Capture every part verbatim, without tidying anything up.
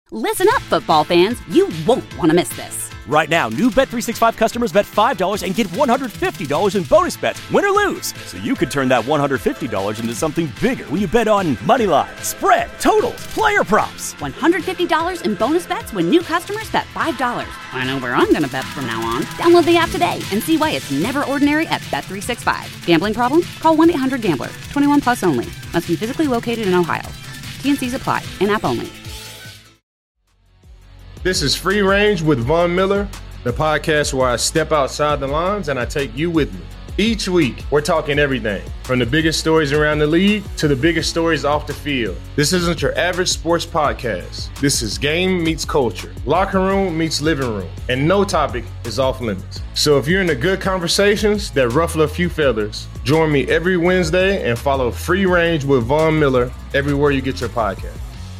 Listen up, football fans. You won't want to miss this. Right now, new Bet three sixty-five customers bet five dollars and get one hundred fifty dollars in bonus bets, win or lose. So you could turn that one hundred fifty dollars into something bigger when you bet on money line, spread, totals, player props. one hundred fifty dollars in bonus bets when new customers bet five dollars. I know where I'm going to bet from now on. Download the app today and see why it's never ordinary at Bet three sixty-five. Gambling problem? Call one eight hundred gambler. twenty-one plus only. Must be physically located in Ohio. T N Cs apply. In-app only. This is Free Range with Von Miller, the podcast where I step outside the lines and I take you with me. Each week, we're talking everything, from the biggest stories around the league to the biggest stories off the field. This isn't your average sports podcast. This is game meets culture, locker room meets living room, and no topic is off limits. So if you're into good conversations that ruffle a few feathers, join me every Wednesday and follow Free Range with Von Miller everywhere you get your podcast.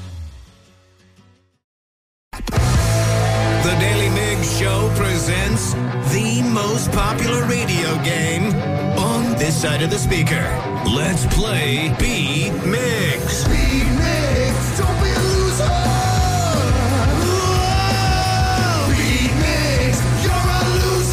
The Daily Migs Show presents the most popular radio game on this side of the speaker. Let's play Beat Migs. Beat Migs, don't be a loser. Whoa! Beat Migs, you're a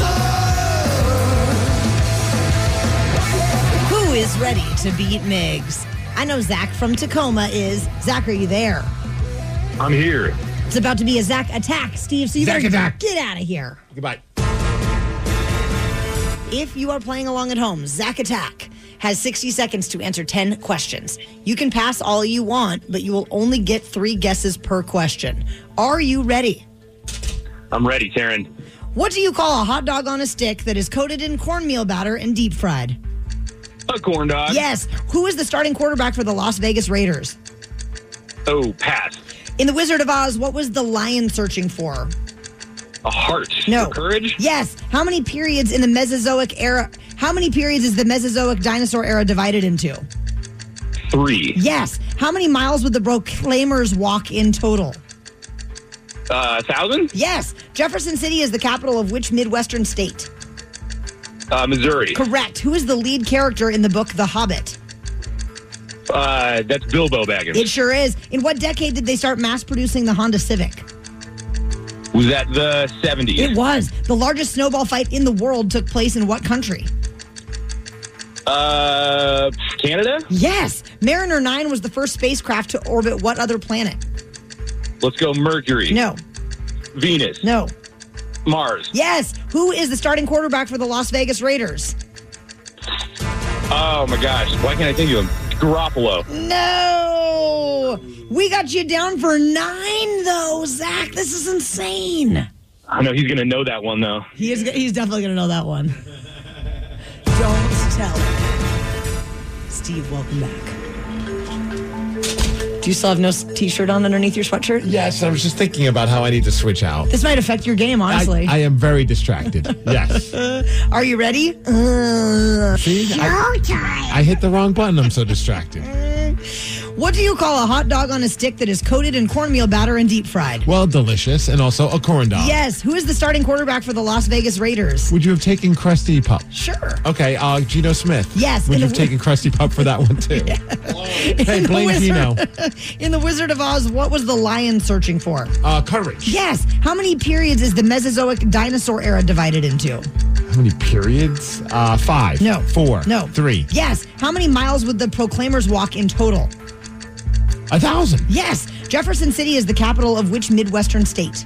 loser. Who is ready to beat Migs? I know Zach from Tacoma is. Zach, are you there? I'm here. It's about to be a Zach attack, Steve, so you Zach better attack. get out of here. Goodbye. If you are playing along at home, Zach Attack has sixty seconds to answer ten questions. You can pass all you want, but you will only get three guesses per question. Are you ready? I'm ready, Taryn. What do you call a hot dog on a stick that is coated in cornmeal batter and deep fried? A corn dog. Yes. Who is the starting quarterback for the Las Vegas Raiders? Oh, pass. In The Wizard of Oz, what was the lion searching for? A heart. No. For courage? Yes. How many periods in the Mesozoic era? How many periods is the Mesozoic dinosaur era divided into? Three. Yes. How many miles would the Proclaimers walk in total? Uh, a thousand? Yes. Jefferson City is the capital of which Midwestern state? Uh, Missouri. Correct. Who is the lead character in the book The Hobbit? Uh, that's Bilbo Baggins. It sure is. In what decade did they start mass producing the Honda Civic? Was that the seventies? It was. The largest snowball fight in the world took place in what country? Uh, Canada? Yes. Mariner nine was the first spacecraft to orbit what other planet? Let's go Mercury. No. Venus. No. Mars. Yes. Who is the starting quarterback for the Las Vegas Raiders? Oh, my gosh. Why can't I think of him? Garoppolo. No. We got you down for nine, though, Zach. This is insane. I know he's going to know that one, though. He is. He's definitely going to know that one. Don't tell him. Steve, welcome back. Do you still have no t-shirt on underneath your sweatshirt? Yes, I was just thinking about how I need to switch out. This might affect your game, honestly. I, I am very distracted. Yes. Uh, are you ready? Uh, See? I, I hit the wrong button. I'm so distracted. What do you call a hot dog on a stick that is coated in cornmeal batter and deep fried? Well, delicious, and also a corn dog. Yes. Who is the starting quarterback for the Las Vegas Raiders? Would you have taken Krusty Pup? Sure. Okay, uh, Geno Smith. Yes. Would you have the, taken Krusty Pup for that one, too? Yeah. Hey, blame Wizard, Geno. In The Wizard of Oz, what was the lion searching for? Uh, courage. Yes. How many periods is the Mesozoic dinosaur era divided into? How many periods? Uh, five. No. Four. No. Three. Yes. How many miles would the Proclaimers walk in total? A thousand. Yes. Jefferson City is the capital of which Midwestern state?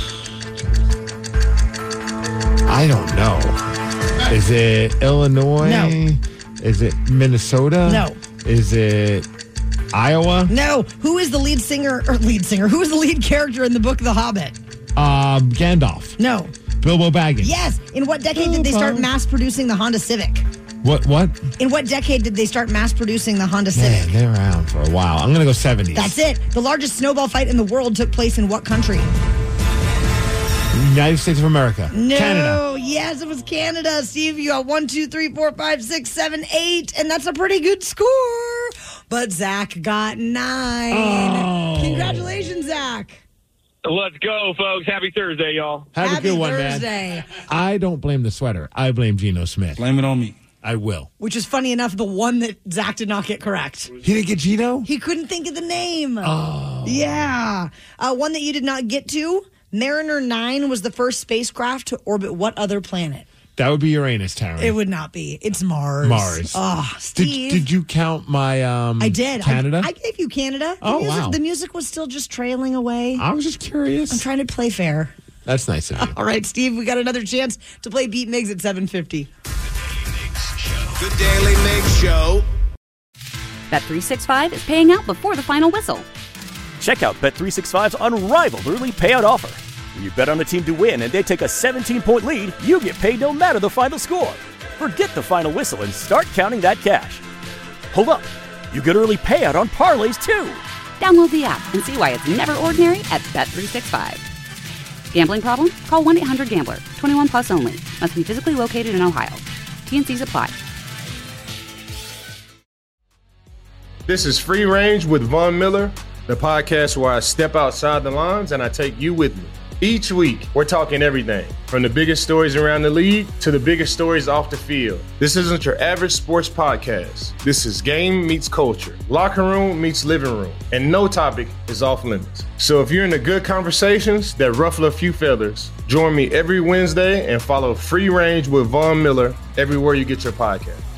I don't know. Is it Illinois? No. Is it Minnesota? No. Is it Iowa? No. Who is the lead singer, or lead singer, who is the lead character in the book The Hobbit? Um, Gandalf. No. Bilbo Baggins. Yes. In what decade did they start mass producing the Honda Civic? What, what? In what decade did they start mass producing the Honda Civic? Man, they're around for a while. I'm going to go seventies. That's it. The largest snowball fight in the world took place in what country? United States of America. No. Canada. Yes, it was Canada. Steve, you got one, two, three, four, five, six, seven, eight, and that's a pretty good score. But Zach got nine. Oh. Congratulations, Zach. Let's go, folks. Happy Thursday, y'all. Have Happy a good one, Thursday. man. I don't blame the sweater. I blame Geno Smith. Blame it on me. I will. Which is funny enough, the one that Zach did not get correct. He didn't get Gino? He couldn't think of the name. Oh. Yeah. Uh, one that you did not get to, Mariner nine was the first spacecraft to orbit what other planet? That would be Uranus, Taryn. It would not be. It's Mars. Mars. Oh, Did, Steve. did you count my um I did. Canada? I, I gave you Canada. The Oh, music, wow. The music was still just trailing away. I was just curious. I'm trying to play fair. That's nice of you. All right, Steve, we got another chance to play Beat Migs at seven fifty. The Daily Migs Show. Bet three sixty-five is paying out before the final whistle. Check out Bet three sixty-five's unrivaled early payout offer. When you bet on a team to win and they take a seventeen-point lead, you get paid no matter the final score. Forget the final whistle and start counting that cash. Hold up. You get early payout on parlays, too. Download the app and see why it's never ordinary at Bet three sixty-five. Gambling problem? Call one eight hundred gambler. twenty-one plus only. Must be physically located in Ohio. T N Cs apply. This is Free Range with Von Miller, the podcast where I step outside the lines and I take you with me. Each week, we're talking everything from the biggest stories around the league to the biggest stories off the field. This isn't your average sports podcast. This is game meets culture, locker room meets living room, and no topic is off limits. So if you're into good conversations that ruffle a few feathers, join me every Wednesday and follow Free Range with Von Miller everywhere you get your podcast.